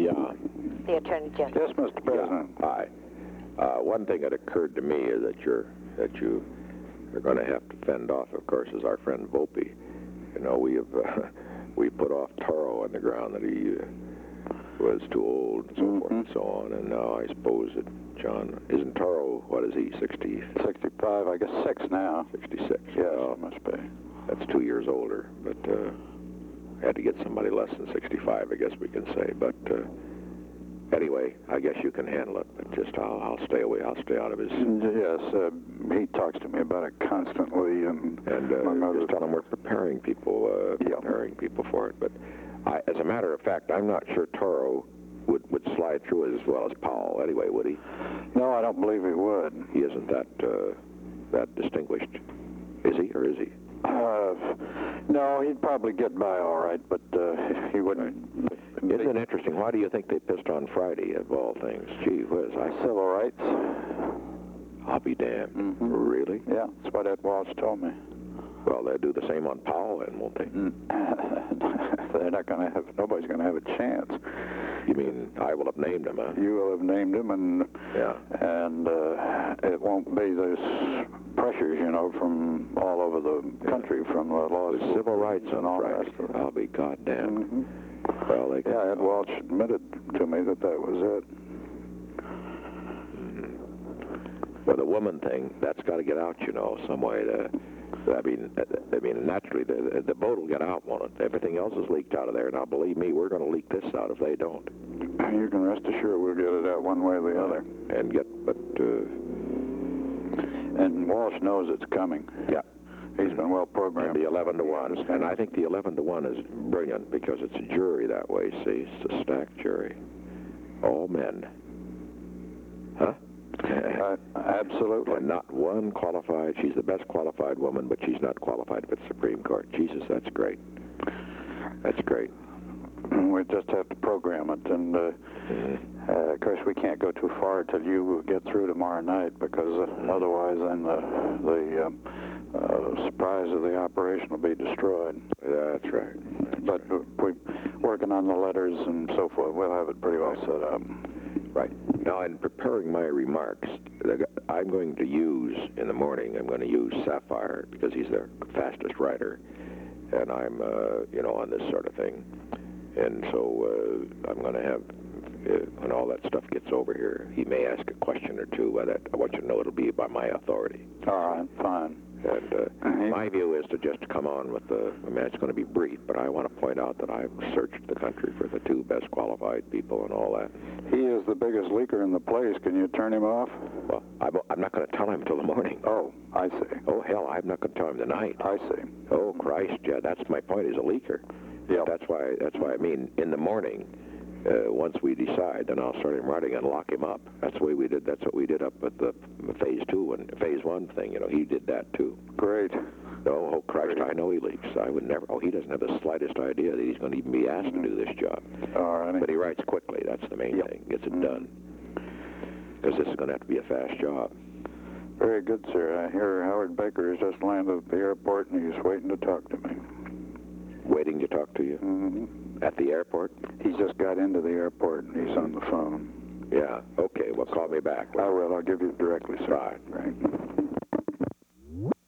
Yeah. The Attorney General. Yes, Mr. President. Yeah. Hi. One thing that occurred to me is that you are going to have to fend off, of course, is our friend Volpe. You know, we put off Toro on the ground that he was too old and so forth and so on, and now I suppose that John isn't Toro. What is he? 65, I guess 6 now. 66. Yes, Well, it must be. that's 2 years older, but had to get somebody less than 65, I guess we can say. But anyway, I guess you can handle it. But just I'll stay away. I'll stay out of his. Yes, he talks to me about it constantly, and just tell him we're preparing people, preparing people for it. But as a matter of fact, I'm not sure Toro would slide through as well as Powell. Anyway, would he? No, I don't believe he would. He isn't that distinguished, is he, or is he? No, he'd probably get by all right, but he wouldn't. Isn't it interesting? Why do you think they pissed on Friday, of all things? Gee whiz. Civil rights. I'll be damned. Mm-hmm. Really? Yeah, that's what Ed Walsh told me. Well, they'll do the same on Powell, then, won't they? They're not going to have, nobody's going to have a chance. You mean I will have named him, huh? You will have named him, and yeah. And it won't be those pressures, you know, from all over the country, from the laws, civil rights and all Friday. that. I'll be goddamned. Mm-hmm. Well, they yeah, Ed Walsh admitted to me that was it. Mm-hmm. Well, the woman thing, that's got to get out, you know, some way to. I mean, naturally, the boat will get out, won't it? Everything else is leaked out of there. Now, believe me, we're going to leak this out if they don't. You can rest assured we'll get it out one way or the other. And Walsh knows it's coming. Yeah. He's been well programmed. And the 11 to 1. And I think the 11 to 1 is brilliant because it's a jury that way, see? It's a stacked jury. All men. Huh? Absolutely. And not one qualified. She's the best qualified woman, but she's not qualified for the Supreme Court. Jesus, that's great. That's great. We just have to program it, and of course we can't go too far till you get through tomorrow night, because otherwise then the surprise of the operation will be destroyed. That's right. But we're working on the letters and so forth. We'll have it pretty well set up. Right. Now, in preparing my remarks, I'm going to use, in the morning, I'm going to use Sapphire, because he's the fastest writer, and I'm, on this sort of thing. And so I'm going to have, when all that stuff gets over here, he may ask a question or two, but I want you to know it'll be by my authority. All right, fine. And my view is to just come on with it's going to be brief, but I want to point out that I've searched the country for the 2 best qualified people and all that. He is the biggest leaker in the place. Can you turn him off? Well, I'm not going to tell him until the morning. Oh, I see. Oh, hell, I'm not going to tell him tonight. I see. Oh, Christ, yeah, that's my point, he's a leaker. Yeah. That's why I mean, in the morning, once we decide, then I'll start him writing and lock him up. That's the way we did. That's what we did up at the Phase 2 and Phase 1 thing. You know, he did that too. Great. Oh, Christ, I know he leaks. I would never. Oh, he doesn't have the slightest idea that he's going to even be asked to do this job. All right. But he writes quickly. That's the main thing. Gets it done. Because this is going to have to be a fast job. Very good, sir. I hear Howard Baker has just landed at the airport, and he's waiting to talk to me. Waiting to talk to you? Mm-hmm. At the airport? He's just got into the airport, and he's on the phone. Yeah. Okay. Well, call me back. I will. I'll give you directly, sir. Right. Right.